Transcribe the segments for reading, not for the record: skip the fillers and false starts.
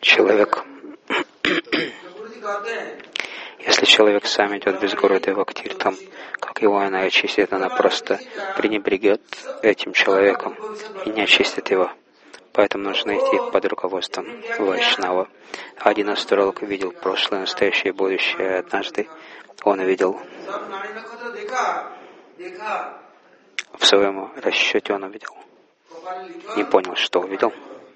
Человек, если человек сам идет без Гурудева к тиртам, как его она очистит, она просто пренебрегет этим человеком и не очистит его. Поэтому нужно идти под руководством Вайшнава. Один астролог видел прошлое, настоящее и будущее. Однажды он увидел в своем расчете, он увидел, не понял, что увидел.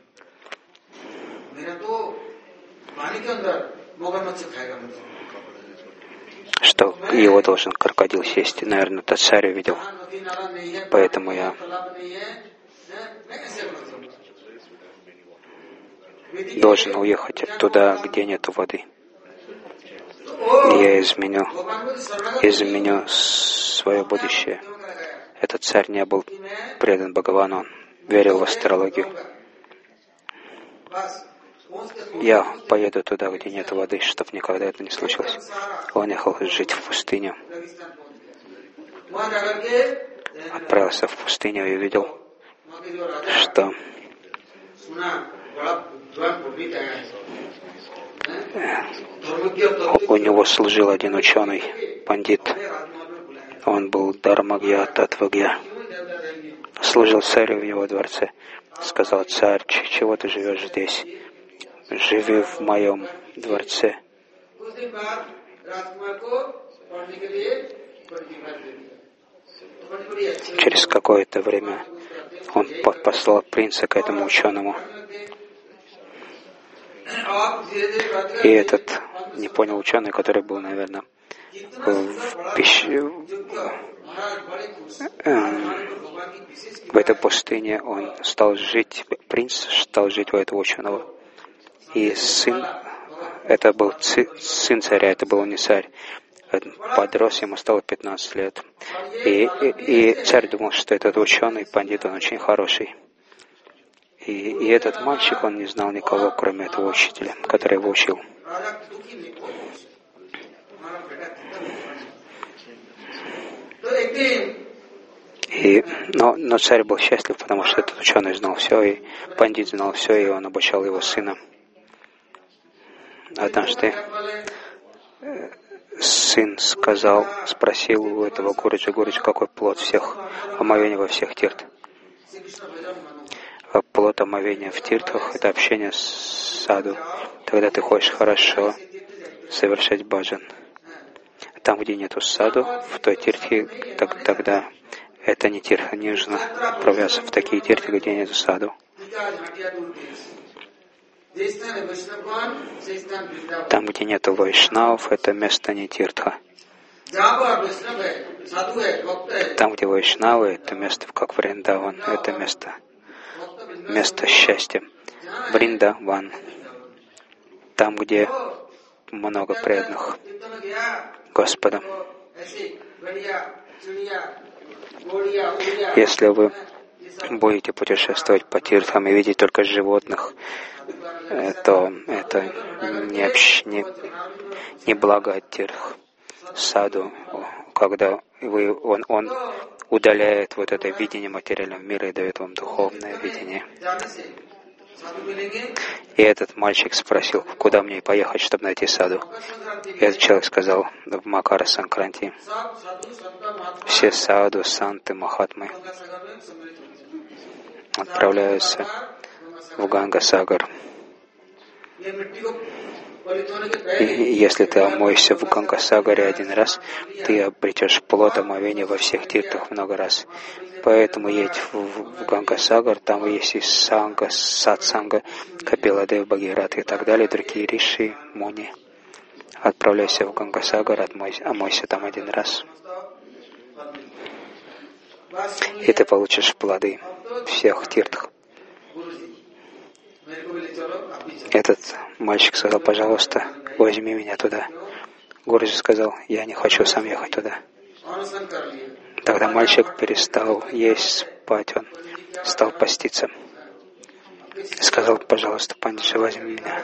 Что его должен крокодил съесть. Наверное, тот царь увидел. Поэтому я должен уехать туда, где нет воды. Я изменю свое будущее. Этот царь не был предан Бхагавану, он верил в астрологию. Я поеду туда, где нет воды, чтобы никогда это не случилось. Он ехал жить в пустыню. Отправился в пустыню и увидел, что у него служил один ученый, пандит. Он был Дharmagya, Татвагья. Служил царю в его дворце. Сказал: царь, чего ты живешь здесь? Живи в моем дворце. Через какое-то время он послал принца к этому ученому. И этот не понял ученый, который был, наверное, в этой пустыне, он стал жить, принц стал жить у этого ученого. И сын, это был сын царя, это был не царь. Подрос, ему стало 15 лет. И царь думал, что этот ученый, пандит, он очень хороший. И этот мальчик, он не знал никого, кроме этого учителя, который его учил. Но царь был счастлив, потому что этот ученый знал все, и пандит знал все, и он обучал его сына. Однажды сын спросил у этого Гуруджи: Гуруджи, какой плод всех омовений во всех тирт? Плод омовения в тиртах — это общение с саду. Тогда ты хочешь хорошо совершать баджан. Там, где нету саду, в той тиртхе, тогда это не тиртха, не нужно отправляться в такие тиртхи, где нету саду. Там, где нету вайшнавов, это место не тиртха. Там, где вайшнавы, это место, как Вриндаван, это место счастья. Вриндаван. Там, где много преданных Господа. Если вы будете путешествовать по тиртхам и видеть только животных, то это не благо от тиртх. Саду, когда он удаляет вот это видение материального мира и дает вам духовное видение. И этот мальчик спросил: куда мне поехать, чтобы найти саду? И этот человек сказал: в Макара Санкранти. Все саду, санты, махатмы отправляются в Ганга-Сагар. И если ты омоешься в Ганга-Сагаре один раз, ты обретешь плод омовения во всех тиртах много раз. Поэтому едь в Ганга-Сагар, там есть и санга, сатсанга, Капиладев, Бхагират и так далее, другие риши, муни. Отправляйся в Ганга-Сагар, омойся там один раз. И ты получишь плоды всех тиртх. Этот мальчик сказал: пожалуйста, возьми меня туда. Гуруджи сказал: я не хочу сам ехать туда. Тогда мальчик перестал есть, спать, он стал поститься. Сказал: пожалуйста, пандитжи, возьми меня.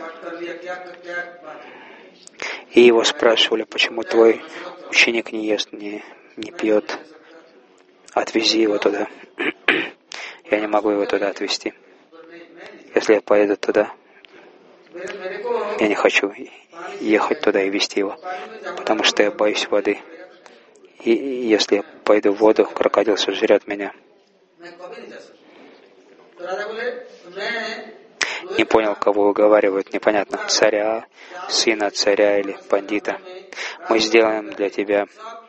И его спрашивали: почему твой ученик не ест, не пьет? Отвези его туда. Я не могу его туда отвезти. Если я поеду туда, Я не хочу ехать туда и вести его, потому что я боюсь воды. И если я пойду в воду, крокодил сожрет меня. Не понял, кого уговаривают, непонятно, царя, сына царя или бандита. Мы сделаем для тебя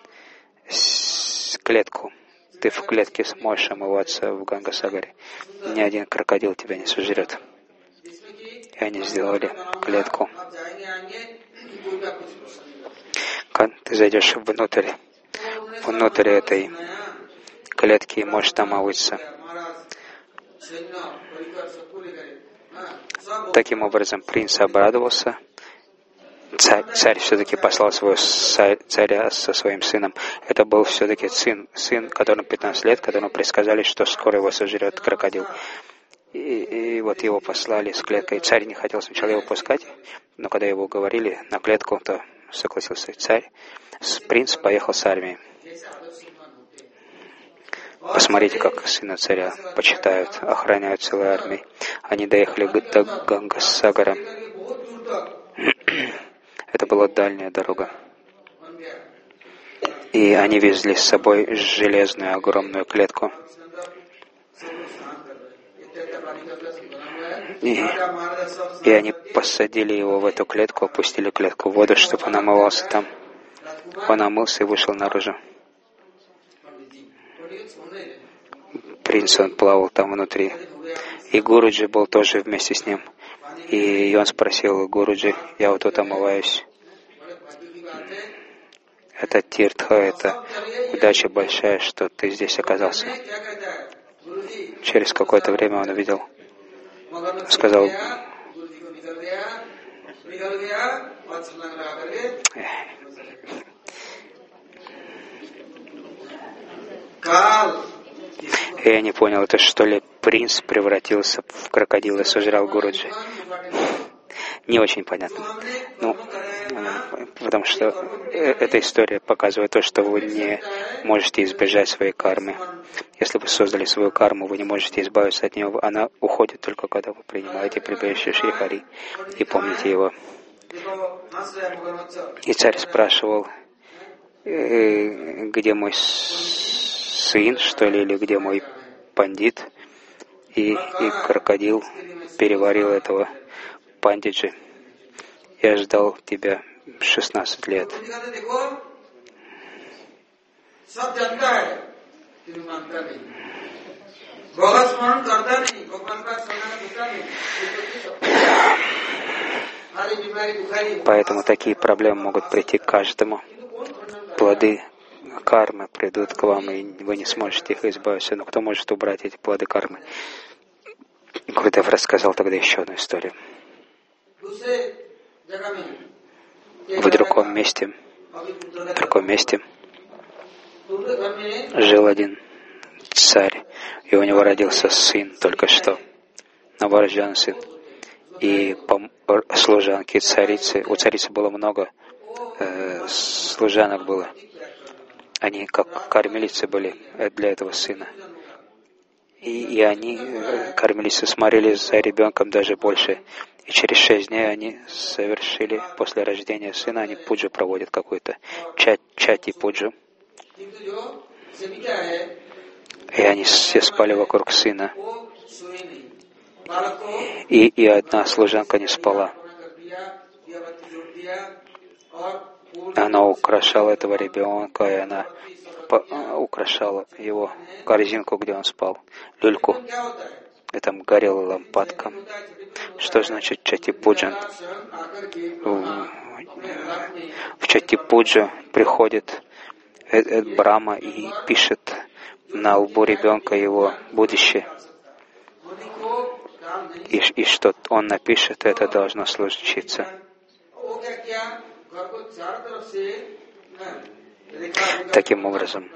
клетку. Ты в клетке сможешь омываться в Ганга-Сагаре. Ни один крокодил тебя не сожрет. И они сделали клетку. Ты зайдешь внутрь этой клетки и можешь там омыться. Таким образом, принц обрадовался. Царь все-таки послал своего царя со своим сыном. Это был все-таки сын, которому 15 лет, которому предсказали, что скоро его сожрет крокодил. И вот его послали с клеткой. Царь не хотел сначала его пускать, но когда его уговорили на клетку, то согласился царь. Принц поехал с армией. Посмотрите, как сына царя почитают, охраняют целой армией. Они доехали до Ганга-Сагара. Это была дальняя дорога. И они везли с собой железную огромную клетку. И они посадили его в эту клетку, опустили клетку в воду, чтобы он омывался там. Он омылся и вышел наружу. Принц, он плавал там внутри. И Гуруджи был тоже вместе с ним. И он спросил Гуруджи: я вот тут омываюсь. Это тиртха, это удача большая, что ты здесь оказался. Через какое-то время он увидел, сказал: я не понял, это что ли принц превратился в крокодила и сожрал Гуруджи? Не очень понятно. Ну, потому что эта история показывает то, что вы не можете избежать своей кармы. Если вы создали свою карму, вы не можете избавиться от нее. Она уходит только когда вы принимаете прибежище Шри Хари и помните его. И царь спрашивал: где мой сын, что ли, или где мой пандит? И крокодил переварил этого пандиджи. Я ждал тебя 16 лет. Поэтому такие проблемы могут прийти к каждому. Плоды кармы придут к вам, и вы не сможете их избавиться. Но кто может убрать эти плоды кармы? Гурудев рассказал тогда еще одну историю. В другом месте жил один царь, и у него родился сын только что, новорожденный сын. И служанки царицы, у царицы было много служанок было. Они как кормилицы были для этого сына. И они, кормилицы, смотрели за ребенком даже больше. И через 6 дней они совершили, после рождения сына, они пуджу проводят какую-то, чати пуджу. И они все спали вокруг сына. И одна служанка не спала. Она украшала этого ребенка, и она украшала его корзинку, где он спал, люльку. И там горела лампадка. Что значит чати-пуджа? В чати-пуджу приходит Брахма и пишет на лбу ребенка его будущее. И что он напишет, это должно случиться. Таким образом,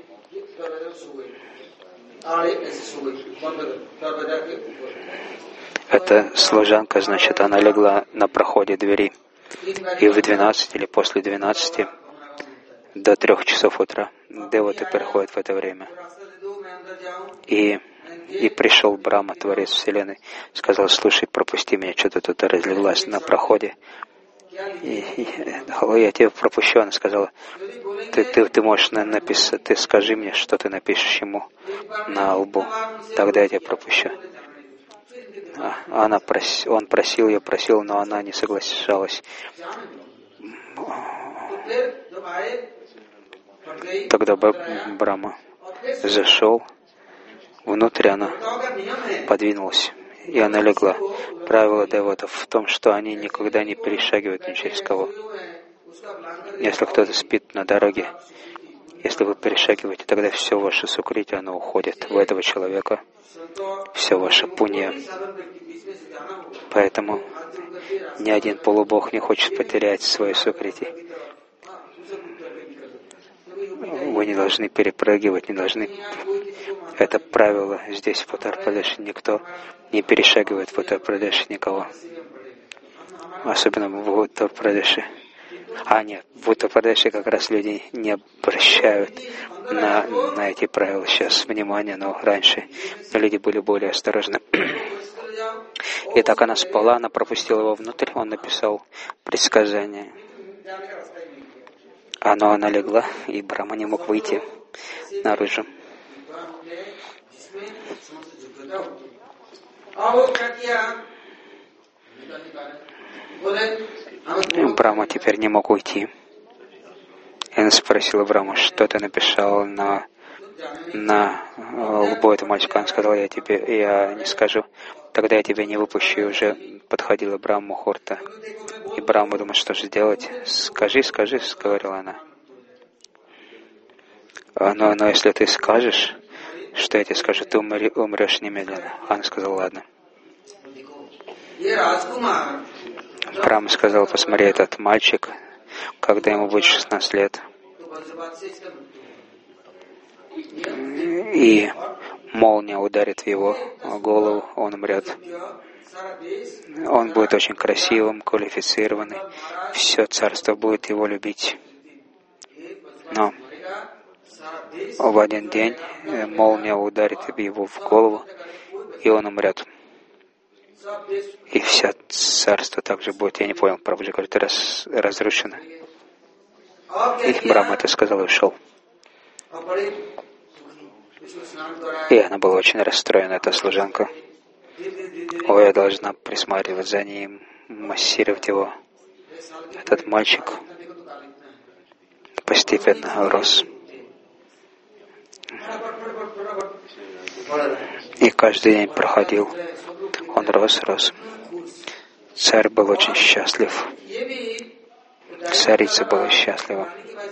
эта служанка, значит, она легла на проходе двери. И в 12 или после 12 до 3 часов утра деваты приходят в это время. И И пришел Брахма, Творец Вселенной, сказал: слушай, пропусти меня, что-то тут разлилось на проходе. Я тебя пропущу. Она сказала: ты можешь написать, ты скажи мне, что ты напишешь ему на лбу, тогда я тебя пропущу. Он просил, я просил, но она не соглашалась. Тогда Брахма зашел, внутрь она подвинулась, и она легла. Правило девотов в том, что они никогда не перешагивают ни через кого. Если кто-то спит на дороге, если вы перешагиваете, тогда все ваше сукрити, оно уходит в этого человека, все ваше пунья. Поэтому ни один полубог не хочет потерять свое сукрити. Вы не должны перепрыгивать, не должны. Это правило здесь, в Уттар-Прадеше. Никто не перешагивает в Уттар-Прадеше никого. Особенно в Уттар-Прадеше. Нет, в Уттар-Прадеше как раз люди не обращают на эти правила сейчас внимания, но раньше люди были более осторожны. И так она спала, она пропустила его внутрь, он написал предсказание. Но она легла, и Брахма не мог выйти наружу. Брахма теперь не мог уйти. И она спросила Брахму: что ты написал на лбу этого мальчика? Он сказал: я не скажу. Тогда я тебя не выпущу. И уже подходила Брахма Мухурта. И Брахма думает, что же сделать. Скажи, говорила она. Но если ты скажешь, что я тебе скажу, ты умрешь немедленно. Она сказала: ладно. Брахма сказал: посмотри, этот мальчик, когда ему будет 16 лет, и молния ударит в его голову, он умрет. Он будет очень красивым, квалифицированным, все царство будет его любить. Но в один день молния ударит его в голову, и он умрет. И все царство также будет, я не понял, Прабхуджи говорит, разрушено. И Брахма это сказал и ушел. И она была очень расстроена, эта служанка. Я должна присматривать за ним, массировать его. Этот мальчик постепенно рос. И каждый день проходил. Он рос. Царь был очень счастлив. Царица была счастлива.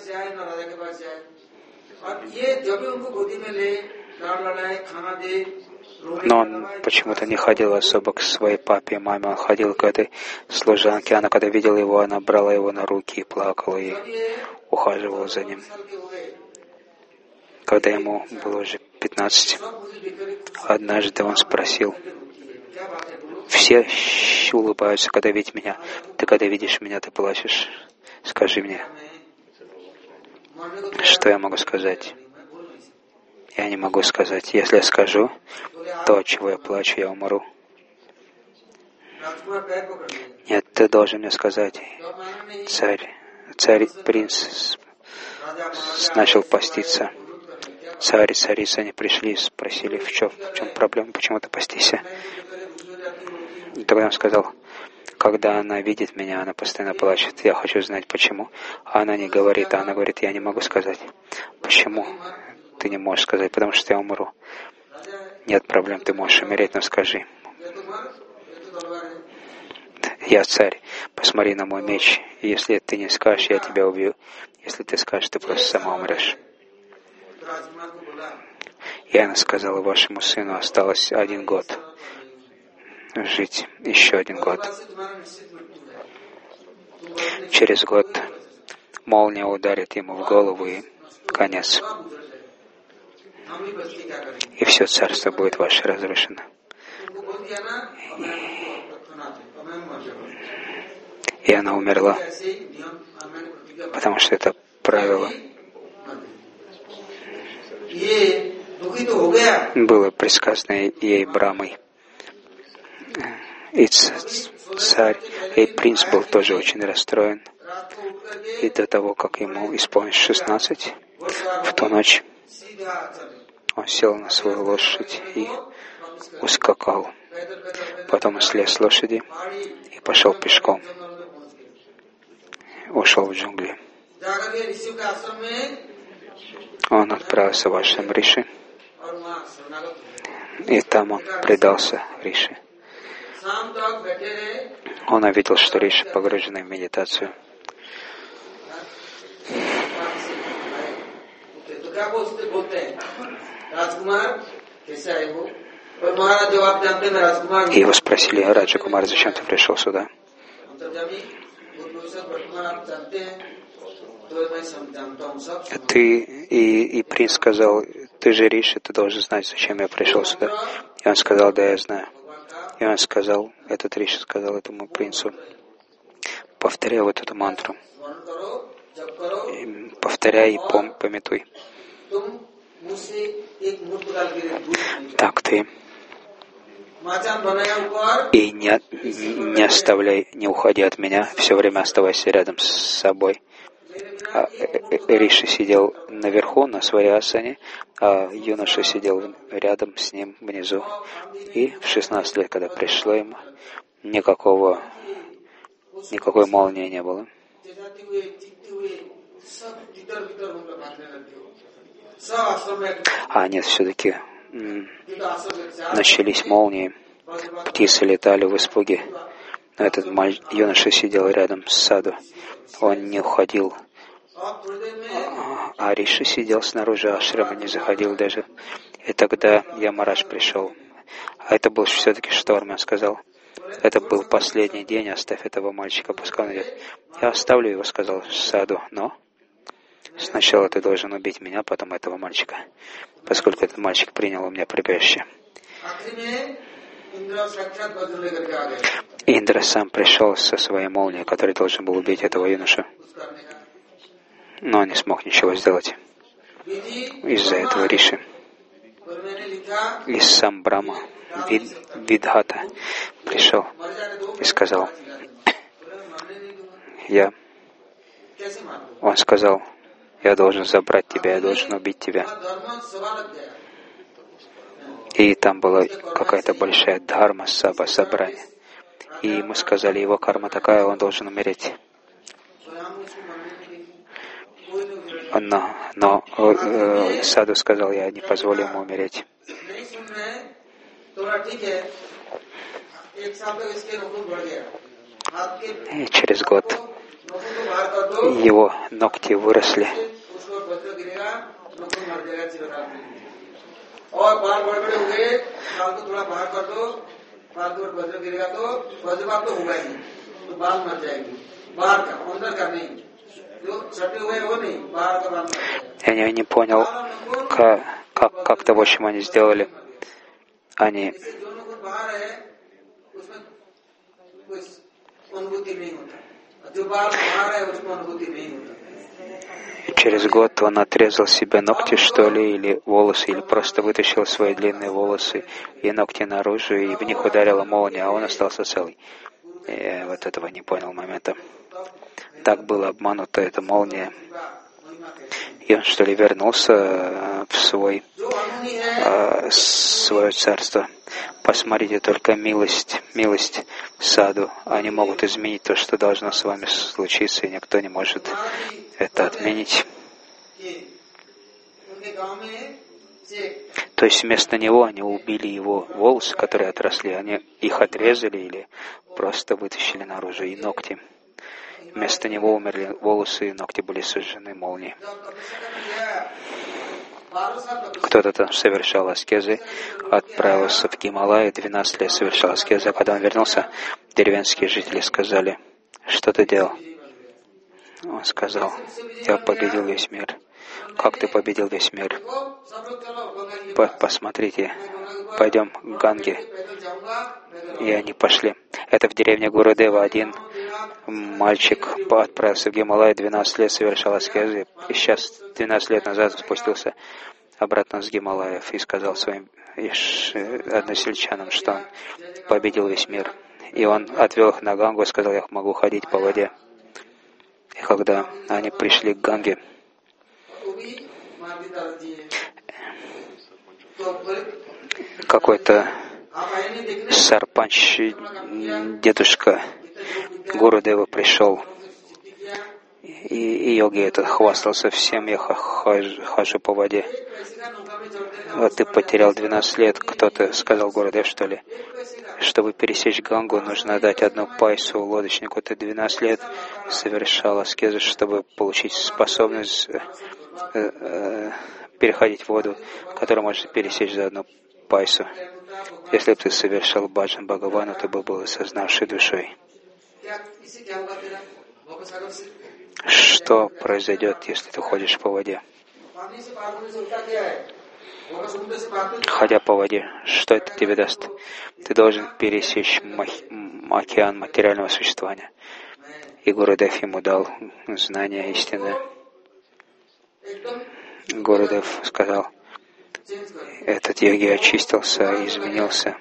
Но он почему-то не ходил особо к своей папе и маме. Он ходил к этой служанке. Она, когда видела его, она брала его на руки и плакала, и ухаживала за ним. Когда ему было уже 15, однажды он спросил: все улыбаются, когда видят меня. Ты, когда видишь меня, ты плачешь. Скажи мне, что я могу сказать? Я не могу сказать. Если я скажу то, от чего я плачу, я умру. Нет, ты должен мне сказать. Принц начал поститься. Царь, царица, они пришли, спросили, в чем проблема, почему ты постишься. И тогда он сказал: когда она видит меня, она постоянно плачет. Я хочу знать, почему. А она не говорит, она говорит: я не могу сказать. Почему ты не можешь сказать? Потому что я умру. Нет проблем, ты можешь умереть, но скажи. Я царь, посмотри на мой меч. Если ты не скажешь, я тебя убью. Если ты скажешь, ты просто сама умрешь. И она сказала: вашему сыну осталось 1 год жить, еще 1 год. Через год молния ударит ему в голову, и конец. И все царство будет ваше разрушено. И она умерла, потому что это правило. было предсказано ей Брамой. И царь, и принц был тоже очень расстроен. И до того, как ему исполнилось 16, в ту ночь он сел на свою лошадь и ускакал. Потом слез с лошади и пошел пешком. Ушел в джунгли. Он отправился в ашрам Риши, и там он предался Риши. Он увидел, что Риши погружены в медитацию. И его спросили: Раджа Кумар, зачем ты пришел сюда? И принц сказал: ты же Риши, ты должен знать, зачем я пришел сюда. И он сказал: да, я знаю. И он сказал, этот Риши сказал этому принцу: повторяй вот эту мантру. Повторяй и пометуй. Так ты и не оставляй, не уходи от меня, все время оставайся рядом с собой. Риши сидел наверху на своей асане, а юноша сидел рядом с ним внизу. И в 16 лет, когда пришло ему, никакой молнии не было. А нет, все-таки начались молнии, птицы летали в испуге. Но этот юноша сидел рядом с саду, он не уходил. А Риши сидел снаружи ашрама, не заходил даже. И тогда Ямарадж пришел. А это был все-таки шторм, он сказал. Это был последний день, оставь этого мальчика, пускай он идет. Я оставлю его, сказал, в саду, но сначала ты должен убить меня, потом этого мальчика, поскольку этот мальчик принял у меня прибежище. Индра сам пришел со своей молнией, который должен был убить этого юношу, но он не смог ничего сделать из-за этого Риши. И сам Брахма, Видхата, пришел и сказал: он сказал, я должен забрать тебя, я должен убить тебя. И там была какая-то большая дхарма, собрание. И ему сказали, его карма такая, он должен умереть. Но Саду сказал, я не позволю ему умереть. И через год его ногти выросли. Я не понял, как того, чем они сделали. Они через год он отрезал себе ногти, что ли, или волосы, или просто вытащил свои длинные волосы и ногти наружу, и в них ударила молния, а он остался целый. Я вот этого не понял момента. Так была обманута эта молния. И он, что ли, вернулся в свое царство. Посмотрите, только милость саду. Они могут изменить то, что должно с вами случиться, и никто не может это отменить. То есть вместо него они убили его волосы, которые отросли, они их отрезали или просто вытащили наружу, и ногти. Вместо него умерли волосы, и ногти были сожжены молнией. Кто-то там совершал аскезы, отправился в Гималай, 12 лет совершал аскезы, а когда он вернулся, деревенские жители сказали, что ты делал? Он сказал, я победил весь мир. Как ты победил весь мир? Посмотрите, пойдем к Ганге. И они пошли. Это в деревне Гурудева один мальчик отправился в Гималай, 12 лет совершал аскезы, и сейчас 12 лет назад спустился. обратно с Гималаев и сказал своим односельчанам, что он победил весь мир. И он отвел их на Гангу и сказал: я могу ходить по воде. И когда они пришли к Ганге, какой-то сарпанч, дедушка Гурудева пришел, и йоги этот хвастался всем: я хожу по воде. Вот ты потерял 12 лет. Кто-то сказал: Гурудев, что ли? Чтобы пересечь Гангу, нужно дать одну пайсу лодочнику. Ты 12 лет совершал аскезу, чтобы получить способность переходить воду, которую можно пересечь за одну пайсу. Если бы ты совершал баджан Бхагавану, ты бы был осознавшей душой. Что произойдет, если ты ходишь по воде? Ходя по воде, что это тебе даст? Ты должен пересечь океан материального существования. И Гурудев ему дал знание истины. Гурудев сказал: этот йоги очистился, изменился.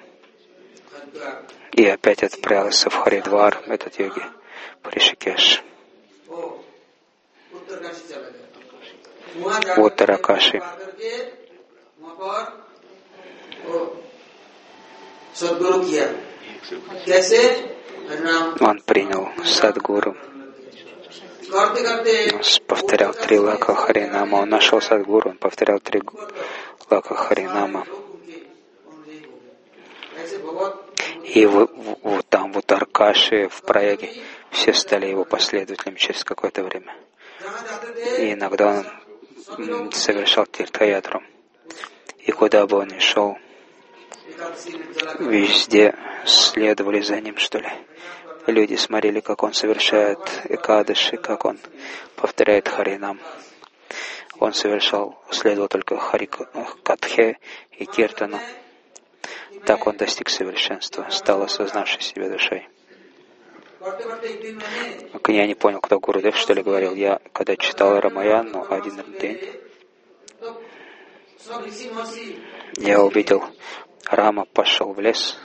И опять отправился в Харидвар, этот йоги, в Ришикеш. В Уттаракаши. Он принял Садгуру. Он повторял 3 лака Харинама. Он нашел Садгуру, он повторял 3 лака Харинама. И там, в Уттаракаши, в Праяге, все стали его последователями через какое-то время. И иногда он совершал тиртхаятру. И куда бы он ни шел, везде следовали за ним, что ли. Люди смотрели, как он совершает экадаши, как он повторяет Харинам. Он следовал только Харикатхе и Киртану. Так он достиг совершенства, стал осознавшей себя душой. Я не понял, кто Гурудев, что ли, говорил. Я, когда читал Рамаяну один день, я увидел, Рама пошел в лес.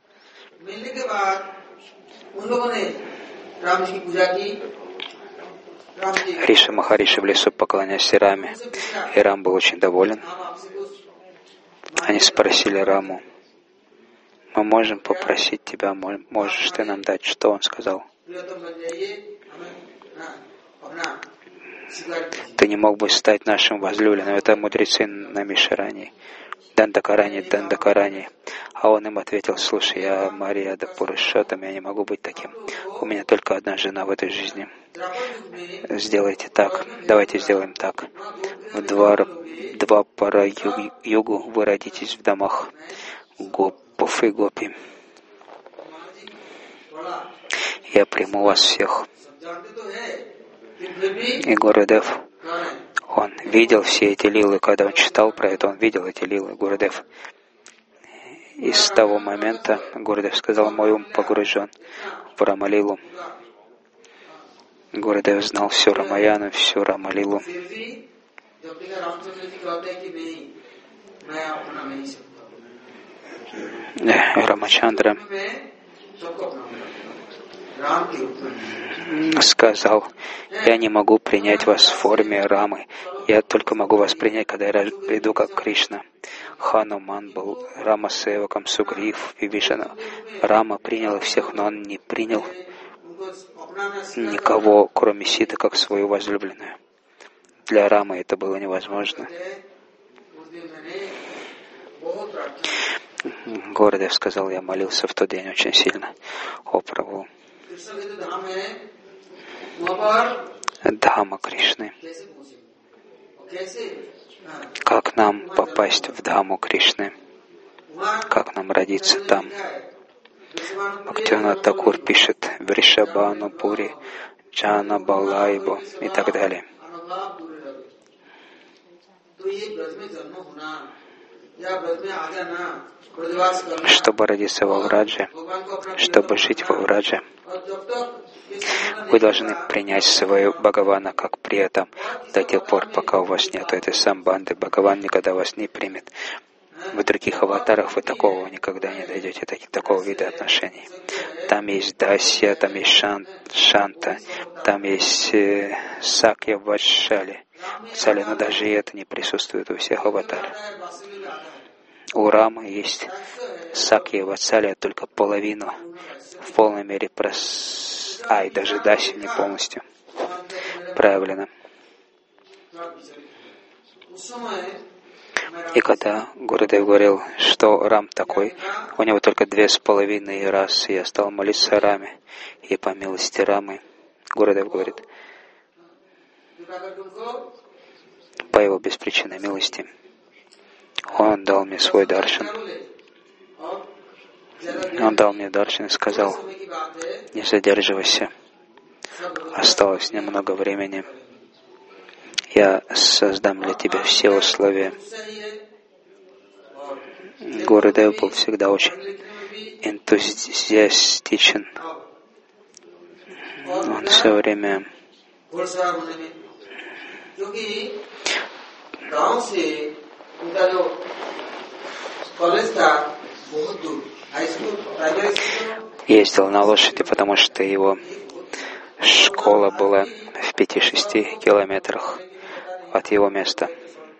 Риша Махариши в лесу поклонялся Раме, и Рам был очень доволен. Они спросили Раму: мы можем попросить тебя, можешь ты нам дать? Что он сказал? Ты не мог бы стать нашим возлюбленным. Это мудрецы на Мишарани. Дандакарани. А он им ответил: слушай, я Мария Пурушоттам, я не могу быть таким. У меня только одна жена в этой жизни. Сделайте так. Давайте сделаем так. В два пара югу вы родитесь в домах гопов и гопи. Я приму вас всех. И Гурудев, он видел все эти лилы, когда он читал про это, он видел эти лилы, Гурудев. И с того момента Гурудев сказал: мой ум погружен в Рамалилу. Гурудев знал всю Рамаяну, всю Рамалилу. Рамачандра сказал: я не могу принять вас в форме Рамы, я только могу вас принять, когда я приду как Кришна. Хануман был Рама севаком, Сугрив, Вибишана. Рама принял всех, но он не принял никого, кроме Ситы, как свою возлюбленную. Для Рамы это было невозможно. Гурудев сказал: я молился в тот день очень сильно. О Прабху, Дхама Кришны. Как нам попасть в Дхаму Кришны? Как нам родиться там? Бхактивинод Такур пишет: Вришабану Пури, Джана Балайбо и так далее. чтобы родиться во Врадже, чтобы жить во Врадже, вы должны принять своего Бхагавана как приятам до тех пор, пока у вас нет этой самбанды. Бхагаван никогда вас не примет. В других аватарах вы такого никогда не дойдете, такого вида отношений. Там есть Дасья, там есть Шанта, там есть Сакья, Ватшали, но даже и это не присутствует у всех аватаров. У Рамы есть Сакья и Ватсалия только половину, в полной мере и даже Даси не полностью проявлено. И когда Гурудев говорил, что Рам такой, у него только 2,5 расы, я стал молиться Раме, и по милости Рамы, Гурудев говорит, по его беспричинной милости, он дал мне свой даршан. Он дал мне даршан и сказал, не задерживайся, осталось немного времени. Я создам для тебя все условия. Гурудев был всегда очень энтузиастичен. Он все время ездил на лошади, потому что его школа была в 5-6 километрах от его места.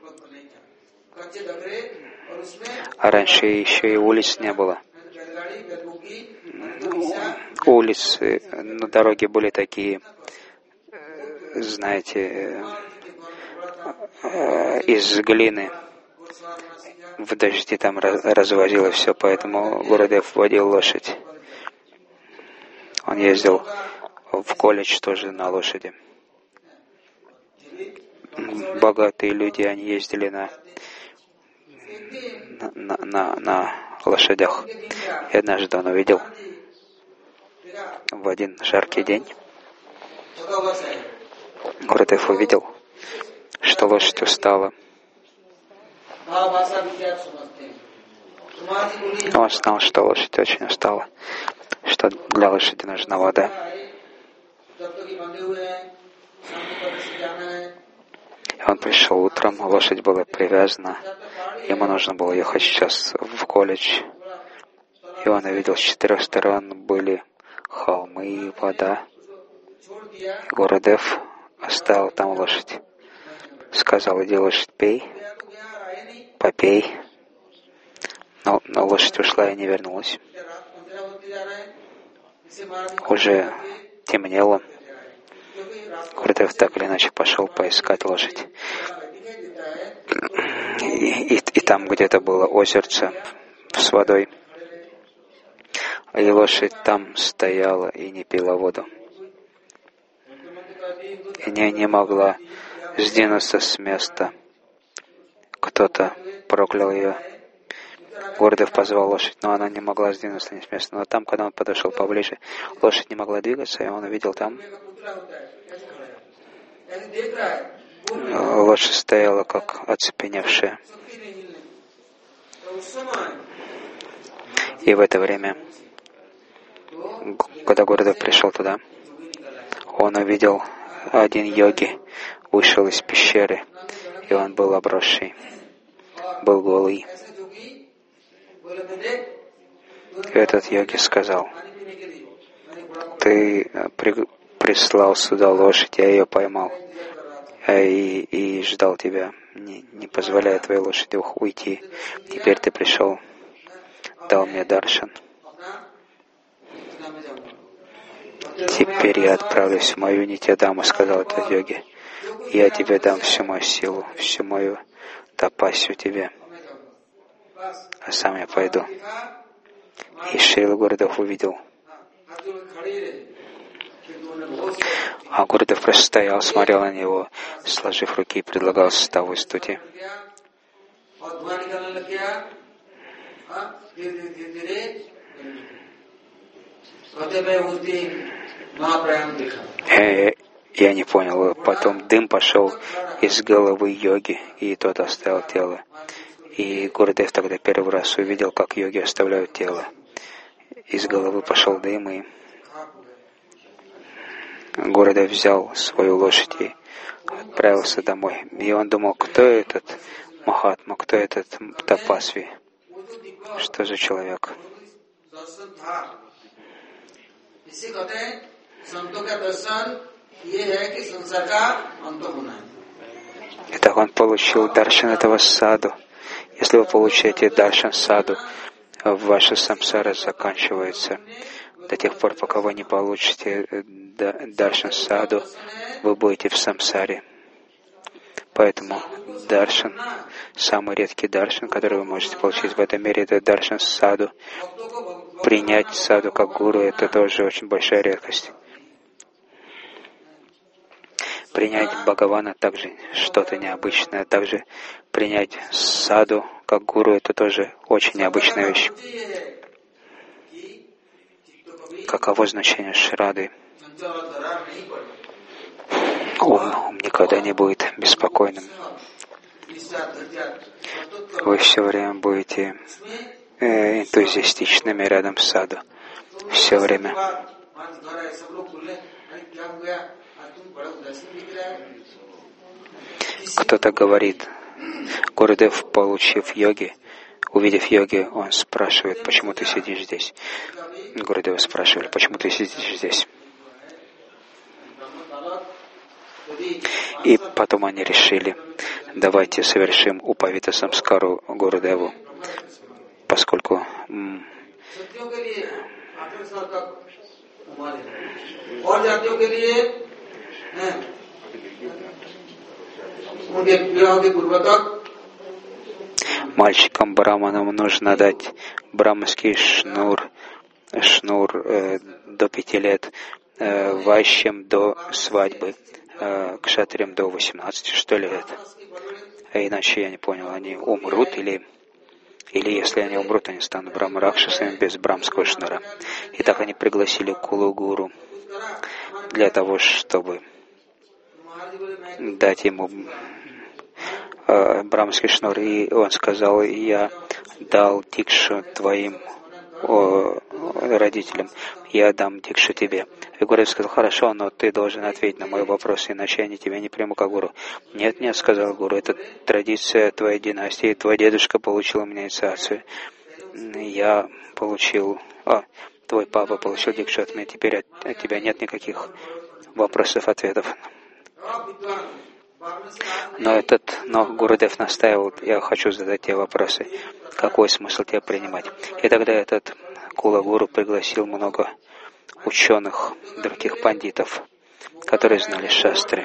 А раньше еще и улиц не было. Улицы на дороге были такие, знаете, из глины. В дожди там развозило все, поэтому Гурудев водил лошадь. Он ездил в колледж тоже на лошади. Богатые люди, они ездили на лошадях. И однажды он увидел в один жаркий день, Гурудев увидел, что лошадь устала. Он знал, что лошадь очень устала, что для лошади нужна вода. Он пришел утром, лошадь была привязана, ему нужно было ехать сейчас в колледж. И он увидел, с 4 сторон были холмы и вода. Гурудев оставил там лошадь. Сказал, иди, лошадь, пей, попей. Но лошадь ушла и не вернулась. Уже темнело. Гурудев так или иначе пошел поискать лошадь. И там где-то было озерце с водой. И лошадь там стояла и не пила воду. И не могла сдвинуться с места. Кто-то проклял ее. Гурудев позвал лошадь, но она не могла сдвинуться с места. Но там, когда он подошел поближе, лошадь не могла двигаться, и он увидел там. Лошадь стояла как оцепеневшая. И в это время, когда Гурудев пришел туда, он увидел один йоги, вышел из пещеры, и он был обросший, был голый. И этот йоги сказал, ты прислал сюда лошадь, я ее поймал и ждал тебя, не позволяя твоей лошади уйти. Теперь ты пришел, дал мне даршан. Теперь я отправлюсь в мою Нитьядаму, сказал этот йоги. Я тебе дам всю мою силу, всю мою тапасию тебе, а сам я пойду. И Шрила Гурудев увидел. А Гурудев просто стоял, смотрел на него, сложив руки, и предлагал составу стути. Я не понял. Потом дым пошел из головы йоги, и тот оставил тело. И Гурудев тогда первый раз увидел, как йоги оставляют тело. Из головы пошел дым, и Гурудев взял свою лошадь и отправился домой. И он думал, кто этот Махатма, кто этот Тапасви, что за человек. Итак, он получил даршан этого саду. Если вы получаете даршан саду, ваша самсара заканчивается. До тех пор, пока вы не получите даршан саду, вы будете в самсаре. Поэтому даршан, самый редкий даршан, который вы можете получить в этом мире, это даршан саду. Принять саду как гуру — это тоже очень большая редкость. Принять Бхагавана также что-то необычное. Также принять саду как гуру — это тоже очень необычная вещь. Каково значение шрады? Ум никогда не будет беспокойным. Вы все время будете энтузиастичными рядом с саду. Все время. Кто-то говорит, Гурудев, получив йоги, увидев йоги, он спрашивает, почему ты сидишь здесь? Гурудева спрашивали, почему ты сидишь здесь? И потом они решили, давайте совершим упавита самскару Гурудеву, поскольку мальчикам браманам нужно дать браманский шнур до 5 лет, вайщам до свадьбы, кшатриям до 18, что ли это? А иначе я не понял, они умрут или если они умрут, они станут брахмаракшасами без брамского шнура. И так они пригласили Кулу-гуру для того, чтобы дать ему брамский шнур. И он сказал, я дал дикшу твоим родителям, я дам дикшу тебе. И Гурудев сказал, хорошо, но ты должен ответить на мой вопрос, иначе я тебя не приму как гуру. Нет, сказал гуру, это традиция твоей династии, твой дедушка получил у меня инициацию. Я получил, твой папа получил дикшу от меня, теперь от тебя нет никаких вопросов-ответов. Но Гурудев настаивал, я хочу задать тебе вопросы. Какой смысл тебя принимать? И тогда этот Кула-гуру пригласил много ученых, других пандитов, которые знали шастры.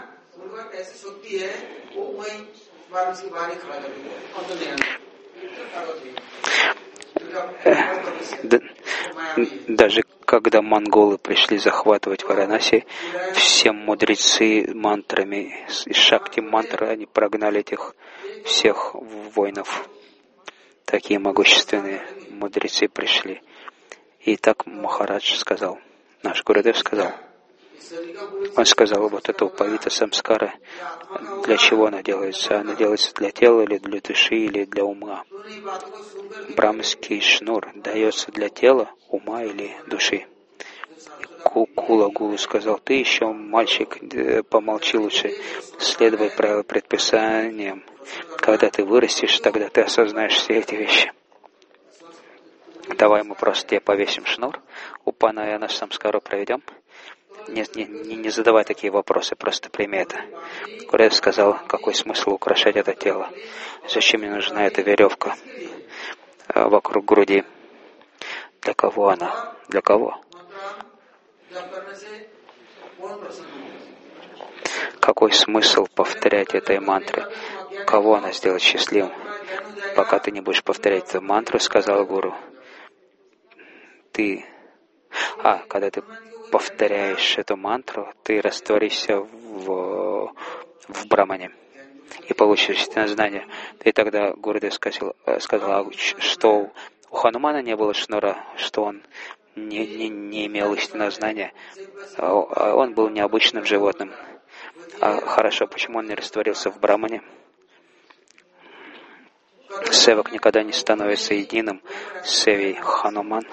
Даже когда монголы пришли захватывать Варанаси, все мудрецы мантрами, из шакти-мантры, они прогнали этих всех воинов. Такие могущественные мудрецы пришли. И так Махарадж сказал, наш Гурудев сказал, он сказал, вот это упавита самскара, для чего она делается? Она делается для тела или для души или для ума? Брамский шнур дается для тела, ума или души? Кула-гуру сказал, ты еще мальчик, помолчи лучше, следуй правилам, предписаниям. Когда ты вырастешь, тогда ты осознаешь все эти вещи. Давай мы просто тебе повесим шнур, упанаяна самскару проведем. Не задавай такие вопросы, просто прими это. Гурудев сказал, какой смысл украшать это тело? Зачем мне нужна эта веревка вокруг груди? Для кого она? Для кого? Какой смысл повторять этой мантры? Кого она сделает счастливым? Пока ты не будешь повторять эту мантру, сказал гуру, когда ты повторяешь эту мантру, ты растворишься в брамане и получишь истинное знание. И тогда Гурудев сказал, что у Ханумана не было шнура, что он не имел истинного знания, он был необычным животным. Хорошо, почему он не растворился в брамане? Севак никогда не становится единым с Севой. Хануман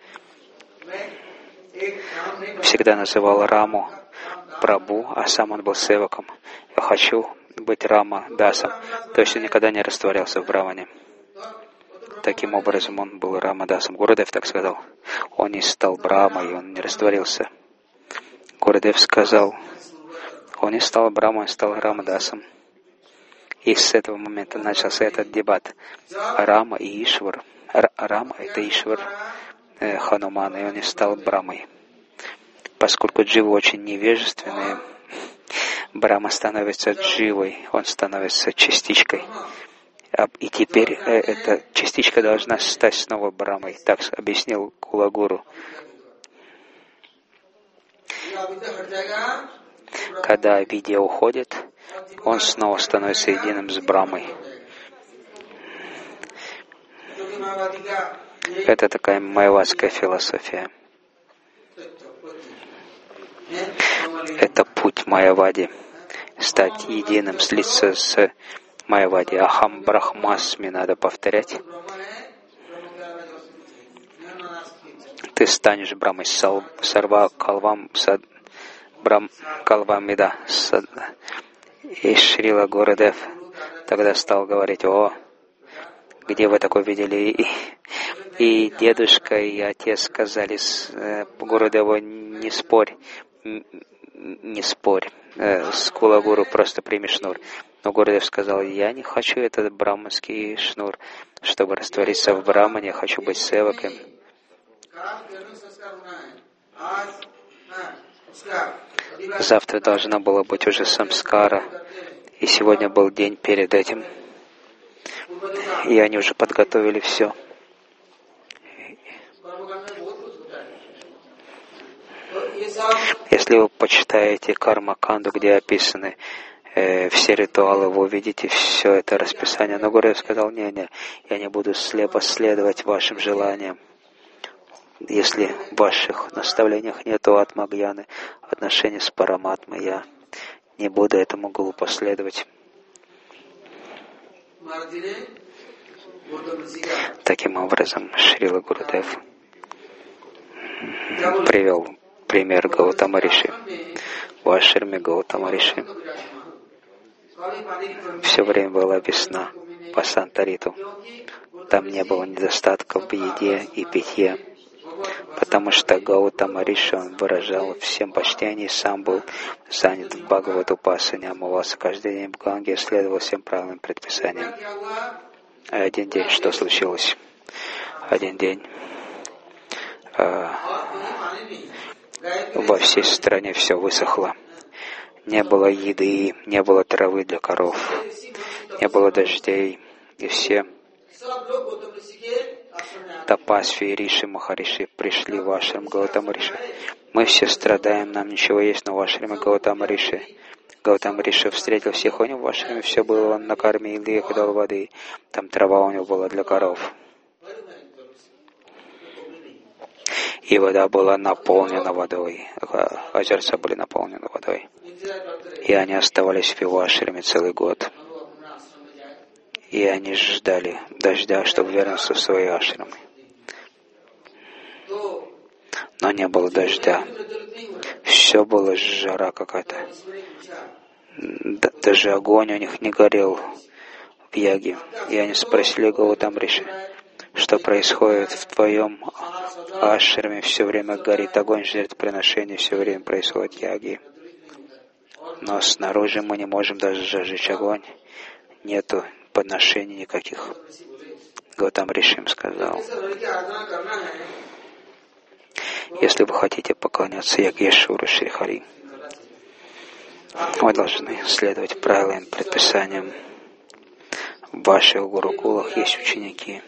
всегда называл Раму Прабу, а сам он был Севаком. Я хочу быть Рама Дасом, то есть он никогда не растворялся в Брамане. Таким образом, он был Рама Дасом. Гурудев так сказал. Он не стал Брамой, он не растворился. Гурудев сказал, он не стал Брамой, он стал Рама Дасом. И с этого момента начался этот дебат. Рама и Ишвар. Рама — это Ишвар Ханумана, и он не стал Брамой. Поскольку дживы очень невежественные, Брама становится дживой, он становится частичкой. И теперь эта частичка должна стать снова Брамой. Так объяснил Кулагуру. Когда видья уходит, он снова становится единым с Брамой. Это такая майявадская философия. Это путь Майявади. Стать единым, слиться с Майявади. Ахам Брахмасми надо повторять. Ты станешь Брамой. Сарва Калвам Калвамида. И Шрила Гурудев тогда стал говорить: о, где вы такое видели? И дедушка, и отец сказали Гурудеву: не спорь, с Кулагуру просто прими шнур. Но Гурудев сказал: я не хочу этот браманский шнур, чтобы раствориться в Брамане, я хочу быть севаком. Завтра должна была быть уже самскара, и сегодня был день перед этим. И они уже подготовили все. Если вы почитаете Карма-канду, где описаны все ритуалы, вы увидите все это расписание. Но Гурудев сказал: не, я не буду слепо следовать вашим желаниям. Если в ваших наставлениях нет атмагьяны, отношения с Параматмой, я не буду этому глупо следовать. Таким образом, Шрила Гурудев привел пример Гаутама Риши. В ашраме Гаутама Риши все время была весна по Сантариту. Там не было недостатков в еде и питье, потому что Гаутама Риши, он выражал всем почтение, сам был занят в Бхагават-упасане, омывался каждый день в Ганге, следовал всем правильным предписаниям. А один день что случилось? Один день во всей стране все высохло. Не было еды, не было травы для коров, не было дождей, и все Тапасви, Риши, Махариши пришли в ашрам Гаутама Риши. Мы все страдаем, нам ничего есть, но в ашраме Гаутама Риши. Гаутама Риши встретил всех, у него в ашраме все было, он накормил их, дал воды, там трава у него была для коров. И вода была наполнена водой, озерца были наполнены водой. И они оставались в его ашраме целый год. И они ждали дождя, чтобы вернуться в свои ашрамы. Но не было дождя. Все было жара какая-то. Даже огонь у них не горел в яге. И они спросили Гаутама Риши: что происходит в твоем ашраме? Все время горит огонь жертвоприношения, все время происходит яги. Но снаружи мы не можем даже зажечь огонь. Нету подношений никаких. Гаутама Риши им сказал: если вы хотите поклоняться Ягьешвару Шри Хари, вы должны следовать правилам, предписаниям. В ваших гурукулах есть ученики,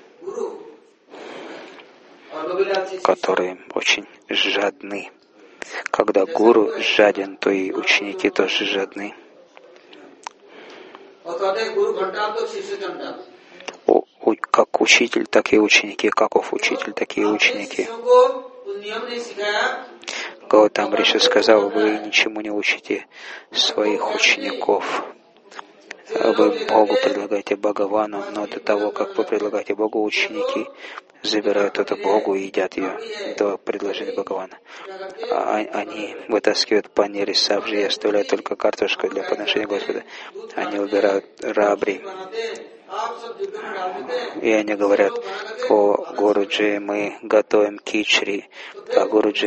которые очень жадны. Когда гуру жаден, то и ученики тоже жадны. Как учитель, так и ученики. Каков учитель, такие ученики. Гаутама Риши сказал: вы ничему не учите своих учеников. Вы Богу предлагаете Бхагавану, но до того, как вы предлагаете Богу, ученики забирают это Богу и едят ее до предложения Бхагавана. Они вытаскивают панир из сабжи и оставляют только картошку для подношения Господа. Они убирают рабри. И они говорят: о Гуруджи, мы готовим кичри, а Гуруджи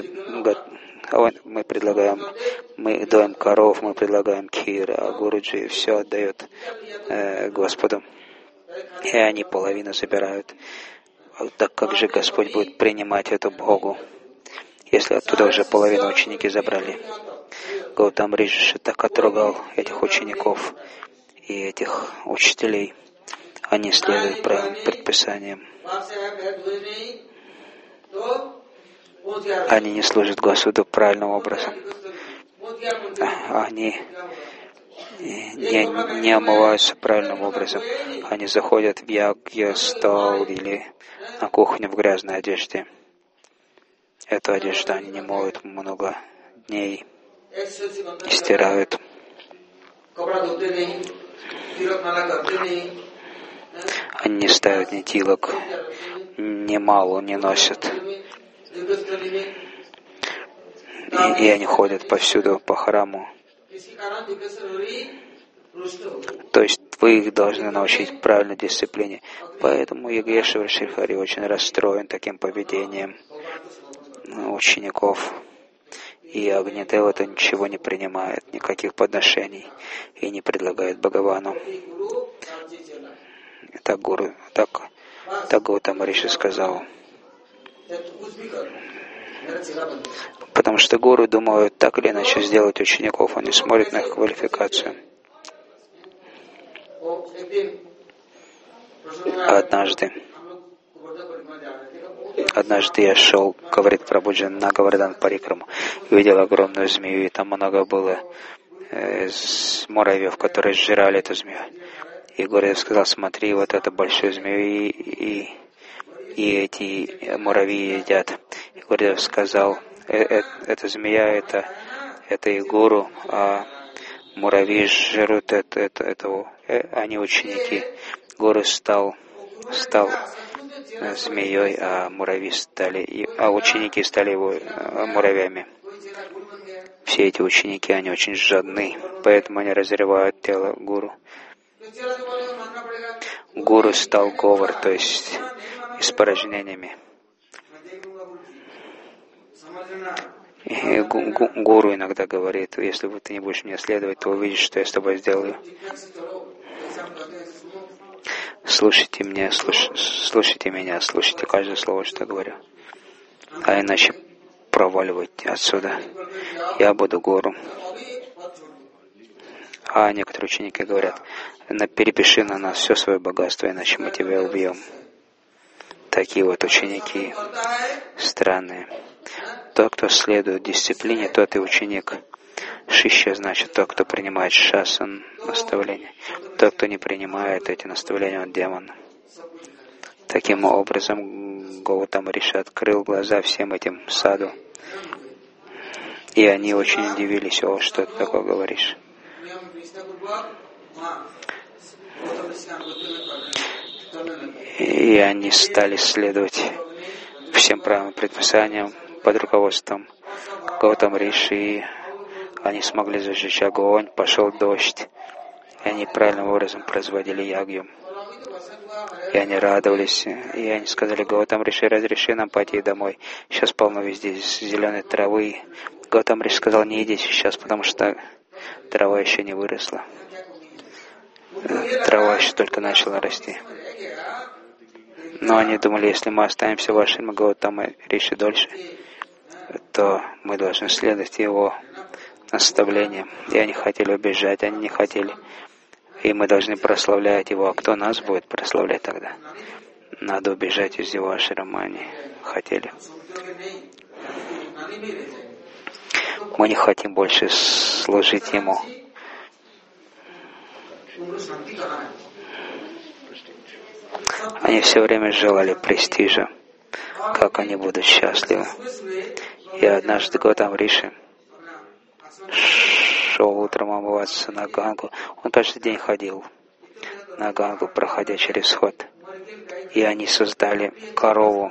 мы доим коров, мы предлагаем кир, а Гуруджи все отдает Господу. И они половину забирают. Так как же Господь будет принимать эту Богу, если оттуда уже половину ученики забрали? Гаутама Риши так отругал этих учеников и этих учителей. Они следуют правильным предписаниям. Они не служат Господу правильным образом. Они не омываются правильным образом. Они заходят в ягья-стол или на кухню в грязной одежде. Эту одежду они не моют много дней и стирают. Они не ставят ни тилок, ни малу не носят. И они ходят повсюду по храму. То есть вы их должны научить правильной дисциплине. Поэтому Ягешвара Шрихари очень расстроен таким поведением учеников. И Агнидева-то ничего не принимает, никаких подношений и не предлагает Бхагавану. Так Гаутама Риши сказал. Потому что гуру думают так или иначе сделать учеников, они смотрят на их квалификацию. Однажды я шел, говорит Прабхуджан, на Говардан Парикраму, видел огромную змею, и там много было муравьев, которые сжирали эту змею. И Гурдев сказал: смотри, вот эту большую змею, и эти муравьи едят. И Гурдев сказал: эта змея, это и гуру, а муравьи жрут этого, они ученики. Гуру стал змеей, а ученики стали его муравьями. Все эти ученики, они очень жадны, поэтому они разрывают тело гуру. Гуру стал говор, то есть испорожнениями. И гуру иногда говорит: если ты не будешь мне следовать, то увидишь, что я с тобой сделаю. Слушайте меня, слушайте каждое слово, что я говорю. А иначе проваливайте отсюда. Я буду гуру. А некоторые ученики говорят: перепиши на нас все свое богатство, иначе мы тебя убьем. Такие вот ученики странные. Тот, кто следует дисциплине, тот и ученик. Шишья значит тот, кто принимает шасан, наставления. Тот, кто не принимает эти наставления, он демон. Таким образом, Гаутама Риши открыл глаза всем этим саду. И они очень удивились: о, что ты такое говоришь? И они стали следовать всем правильным предписаниям под руководством Гаутама Риши. И они смогли зажечь огонь, пошел дождь. И они правильным образом производили ягью. И они радовались. И они сказали: Гаутама Риши, разреши нам пойти домой. Сейчас полно везде зеленой травы. Гаутама Риши сказал: не идите сейчас, потому что трава еще не выросла. Трава еще только начала расти. Но они думали: если мы останемся в ашраме Гаутама Риши дольше, то мы должны следовать его наставлениям. И они хотели убежать, они не хотели. И мы должны прославлять его. А кто нас будет прославлять тогда? Надо убежать из его ашрама, они хотели. Мы не хотим больше служить ему. Они все время желали престижа, как они будут счастливы. И однажды Гаутама Риши шел утром омываться на Гангу. Он каждый день ходил на Гангу, проходя через ход. И они создали корову.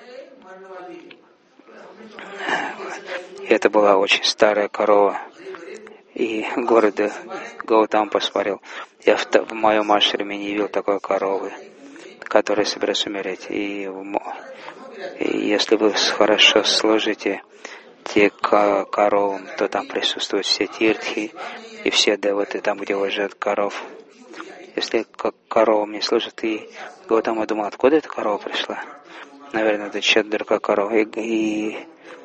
И это была очень старая корова. И город Гаутам посмотрел. Я в моем ашраме не видел такой коровы, которая собирается умереть. И если вы хорошо сложите те коровам, то там присутствуют все тиртхи и все деваты, там, где уважают коров. Если коровам не служат, и Гаутама думал, откуда эта корова пришла? Наверное, это чья-то другая корова. И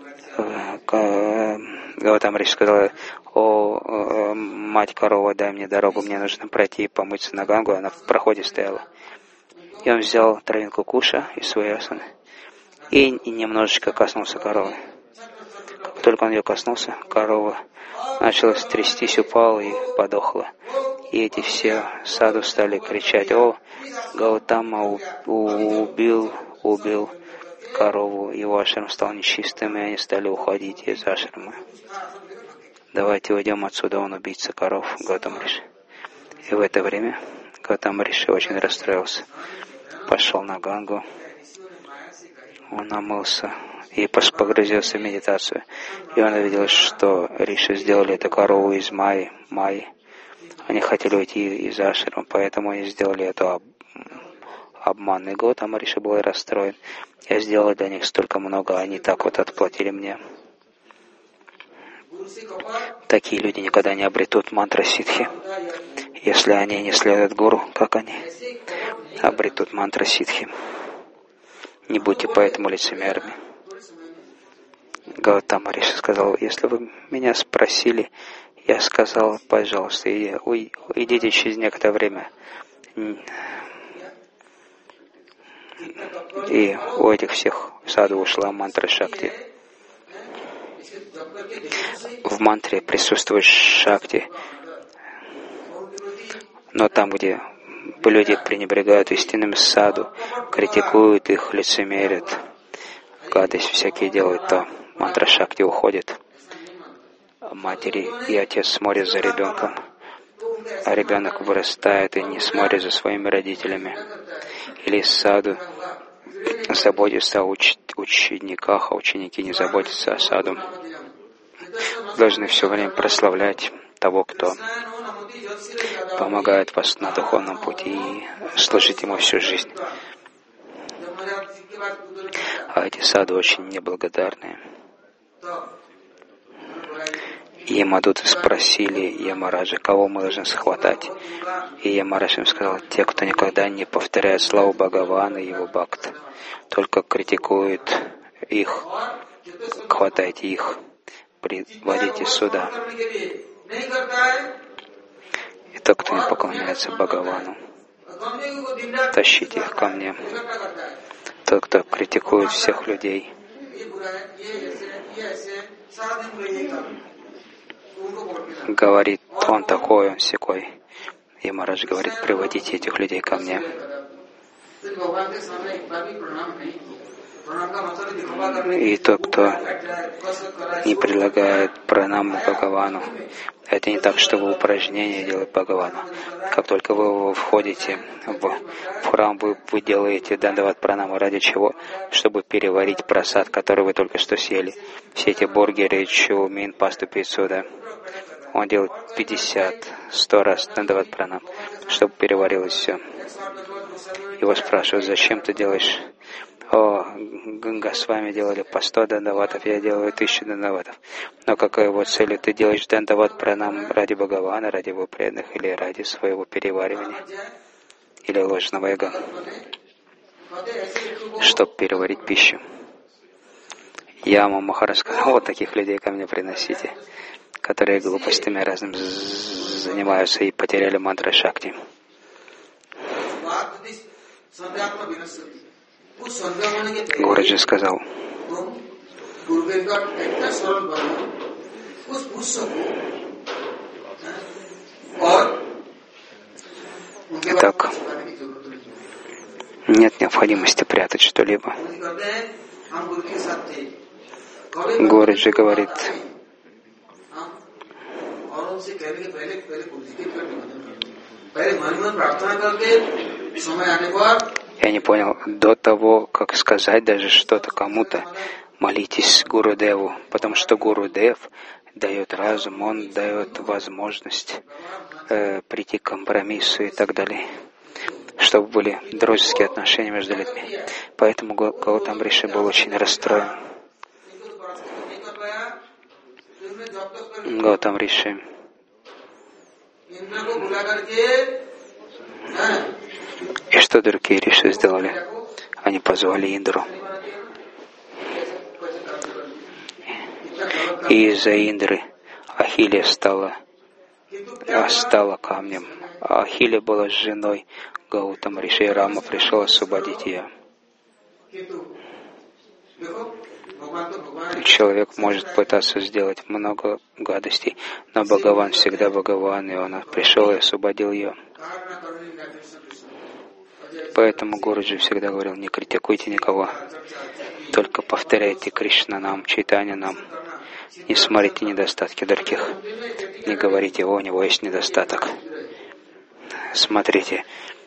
Гаутама Риши сказала: о, мать корова, дай мне дорогу, мне нужно пройти и помыться на Гангу. Она в проходе стояла. И он взял травинку куша из своей асаны и немножечко коснулся коровы. Как только он ее коснулся, корова начала трястись, упала и подохла. И эти все саду стали кричать: о, Гаутама убил корову, его ашрам стал нечистым, и они стали уходить из ашрама. Давайте уйдем отсюда, он убийца коров, Гаутама Риши. И в это время Гаутама Риши очень расстроился. Пошел на Гангу, он омылся и погрузился в медитацию. И он увидел, что Риши сделали эту корову из Майи. Они хотели уйти из ашрама, поэтому они сделали эту обман. И Гаутама Риши был расстроен. Я сделал для них столько много, они так вот отплатили мне. Такие люди никогда не обретут мантра ситхи. Если они не следуют гуру, как они обретут мантра ситхи? Не будьте поэтому лицемерами. Гаутама Риши сказал: если вы меня спросили, я сказал: пожалуйста, идите через некоторое время. И у этих всех в саду ушла мантра Шакти. В мантре присутствует Шакти. Но там, где люди пренебрегают истинным саду, критикуют их, лицемерят, гадость всякие делают, то мантра Шакти уходит. Матери и отец смотрят за ребенком, а ребенок вырастает и не смотрит за своими родителями. Или саду заботится о учениках, а ученики не заботятся о саду. Должны все время прославлять того, кто помогает вас на духовном пути, и служить ему всю жизнь. А эти саду очень неблагодарные. И Ямадуты спросили Ямараджа, кого мы должны схватать. И Ямарадж им сказал: те, кто никогда не повторяет славу Бхагавана и его бхакт, только критикует их, хватайте их, приводите сюда. И тот, кто не поклоняется Бхагавану, тащите их ко мне. Тот, кто критикует всех людей, говорит, он такой, он сякой. И Марадж говорит: приводите этих людей ко мне. И тот, кто не предлагает пранаму Бхагавану, это не так, что вы упражнения делаете Бхагавану. Как только вы входите в храм, вы делаете дандават пранаму. Ради чего? Чтобы переварить прасад, который вы только что съели. Все эти бургеры, чумин, пасту, пиццу, да. Он делает 50-100 раз дандават пранам, чтобы переварилось все. Его спрашивают: зачем ты делаешь? О, Госвами делали по 100 дандаватов, я делаю 1000 дандаватов. Но какая его цель? Ты делаешь дандават пранам ради Бхагавана, ради его преданных, или ради своего переваривания, или ложного эго, чтобы переварить пищу. Яма Махарадж сказал: вот таких людей ко мне приносите, которые глупостями разным занимаются и потеряли мантры Шакти. Гуруджи сказал: итак, нет необходимости прятать что-либо. Гуруджи говорит: Я не понял, до того, как сказать даже что-то кому-то, молитесь Гурудеву, потому что Гурудев дает разум, он дает возможность прийти к компромиссу и так далее, чтобы были дружеские отношения между людьми. Поэтому Гаутам Риши был очень расстроен. Гаутам Риши и что другие риши сделали? Они позвали Индру. И из-за Индры Ахилия стала камнем. А Ахилия была женой Гаутама Риши, и Рама пришел освободить ее. Человек может пытаться сделать много гадостей, но Бхагаван всегда Бхагаван, и он пришел и освободил ее. Поэтому Гуруджи всегда говорил: не критикуйте никого, только повторяйте Кришна нам, Чайтанья нам. Не смотрите недостатки других, не говорите: о, у него есть недостаток. Смотрите,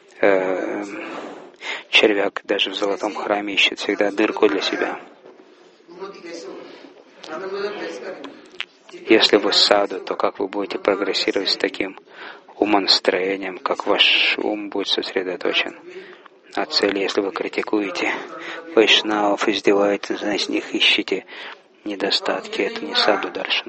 червяк даже в золотом храме ищет всегда дырку для себя. Если вы саду, то как вы будете прогрессировать с таким умонастроением, как ваш ум будет сосредоточен на цели? Если вы критикуете вайшнавов, издеваетесь из них, ищете недостатки, это не саду даршан.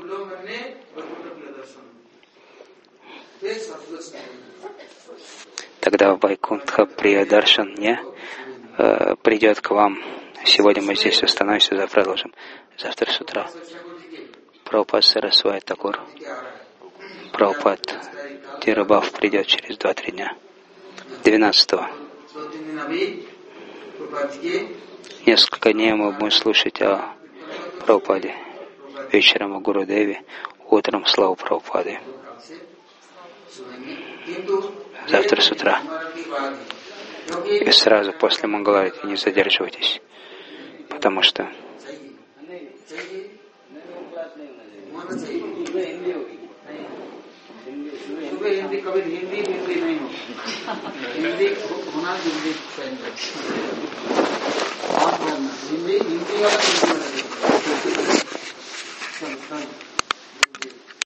Тогда Вайкунтха Приядаршан не придет к вам. Сегодня мы здесь остановимся, завтра продолжим. Завтра с утра Прабхупад Сарасвати Такур, Прабхупад Тирабав придет через 2-3 дня. 12-го. Несколько дней мы будем слушать о Прабхупаде. Вечером о Гурудеве, утром славу Прабхупады. Завтра с утра. И сразу после Мангаларати не задерживайтесь, потому что हिंदी